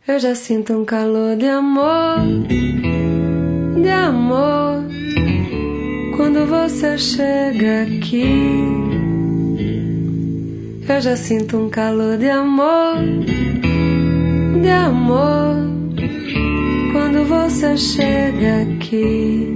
Eu já sinto um calor de amor, de amor, quando você chega aqui. Eu já sinto um calor de amor, de amor, quando você chega aqui.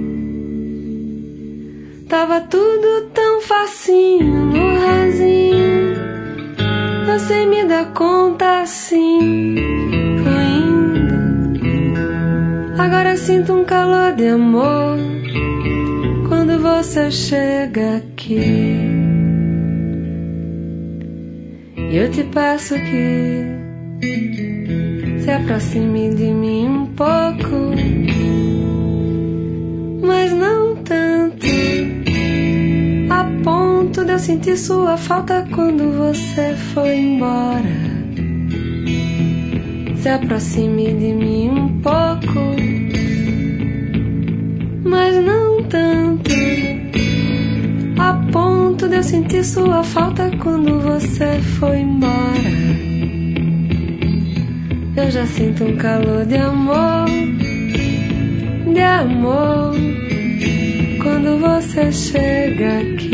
Tava tudo tão facinho, no rasinho, eu sem me dar conta assim, fluindo. Agora sinto um calor de amor, quando você chega aqui. E eu te peço que se aproxime de mim um pouco, mas não tanto, a ponto de eu sentir sua falta quando você foi embora. Se aproxime de mim um pouco, mas não tanto, a ponto de eu sentir sua falta quando você foi embora. Eu já sinto um calor de amor, quando você chega aqui.